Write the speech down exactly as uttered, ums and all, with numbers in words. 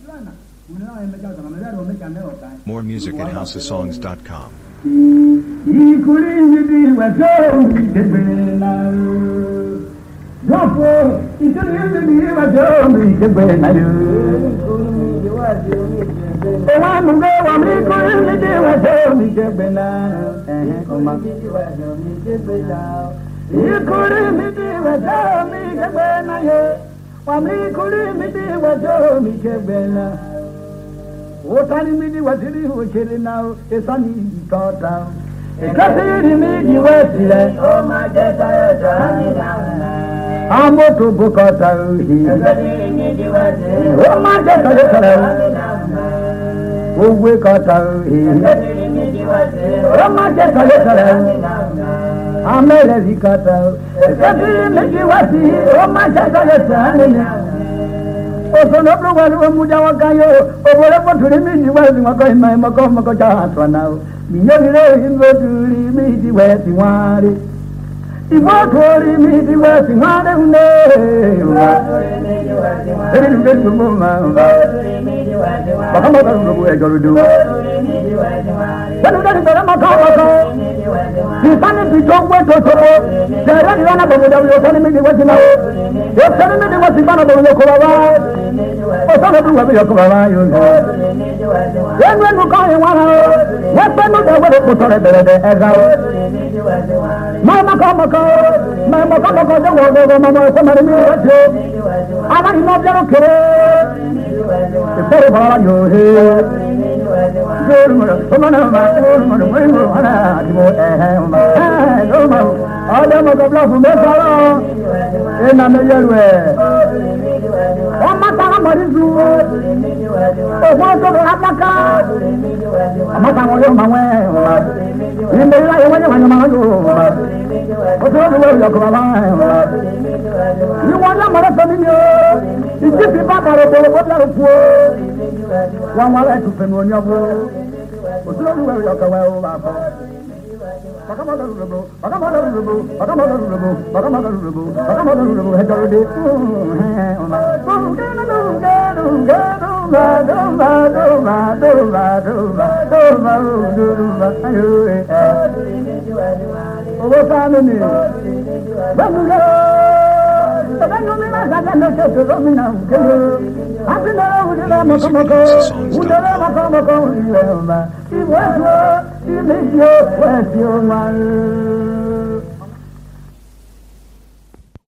More music at house of songs dot com. Otani midi wasiri uchiri now, esani ikota. Ekasiri midi wasire, oh my jeta Amo to bukota uhi. Ekasiri midi wasire, oh my jeta Uwe kota uhi. Ekasiri midi wasire, oh my jeta Amele zikata. Ekasiri midi wasire, oh my jeta Osono blogwa muda wakayo obole potuli midi wezi wako mai mako mako chatwa nao minyogire hingo tuli midi wezi wari ibotoli midi wezi wari une eri ngetu mama bakama karubu ejorudu Sanu dari bara makao Isani pitongwe totopo Sera nilana bomuda yosani midi wezi nao Yosani midi wezi bana bomuda kubawa Osana duwa biya kubawa yono Yenwe nukaye wana Yepe nuda wede kutore berede egao Mai makao makao Mai makao makao jengo gogo mama Samari mi wajyo Amari nobjaro kere Isere bala yohe Gurumura Somana ma Gurumura Gurumura Hana Dimo ehe ma Gurumura Adama kabla fumesala Ena meyelwe Omata marizu Owoto abaka Amata moyo mawe Nimbela yewe wanyo mayo Oto duwe yakoma mawe Ni wala marasa minyo Ijipi baba robo bobla rupo Wangwala tupenu onyabo Oto duwe yakoma baba Bakamagarubo, bakamagarubo, bakamagarubo, bakamagarubo, bakamagarubo, hejarode. Owo family. Bamuga. Babangu mina sada no choto romina ngelo. Asina udela makamako. Udela makamako. Iwezo, imejo, wesio man.